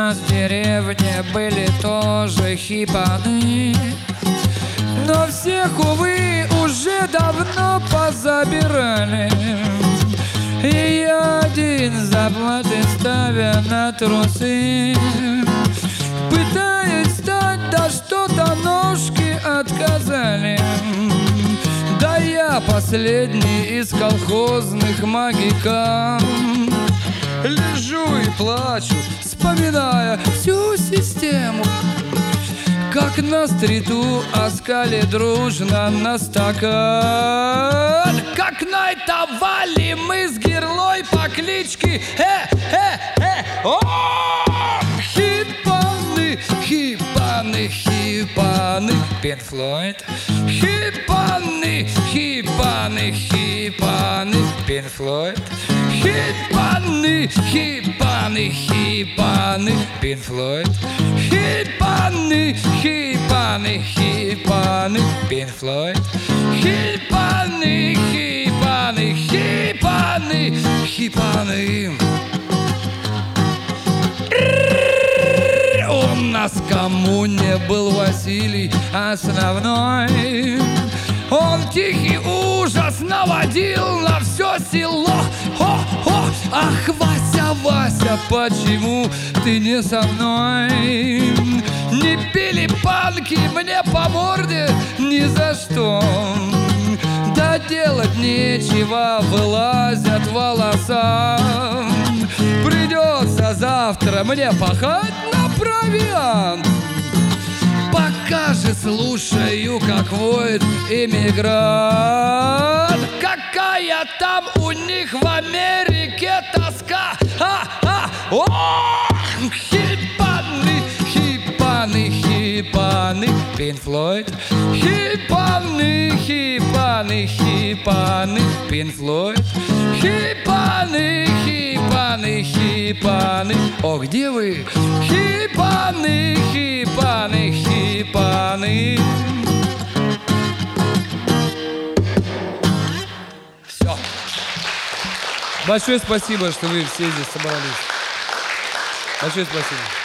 нас в деревне были тоже хипаны, но всех, увы, уже давно позабирали. И я один заплаты ставя на трусы, пытаюсь встать, да что-то ножки отказали. Да я последний из колхозных магикан. Лежу и плачу, вспоминая всю систему, как на стриту оскали дружно на стакан. Как найтовали мы с герлой по кличке о! Хипаны, хипаны, хипаны, Пинк Флойд. Хипаны, хипаны, хипаны, Пинк Флойд. Хипаны, хипаны, хипаны, Пинк Флойд. Хипаны, хипаны, хипаны, Пинк Флойд. Хипаны, хипаны, хипаны, хипаны. У нас в коммуне был Василий основной. Он тихий ужас наводил на все село. Хо-хо! Ах, Вася, Вася, почему ты не со мной? Не били панки мне по морде ни за что. Да делать нечего, вылазят волоса. Придется завтра мне пахать на провиант. Пока же слушаю, как воет иммигрант. Какая там у них в Америке тоска. Хипаны, хипаны, хипаны, Пинк Флойд. Хипаны, хипаны, хипаны, Пинк Флойд. Хипаны, хипаны, хипаны. О, где вы? Хипаны, хипаны, хипаны. Все. Большое спасибо, что вы все здесь собрались. Большое спасибо.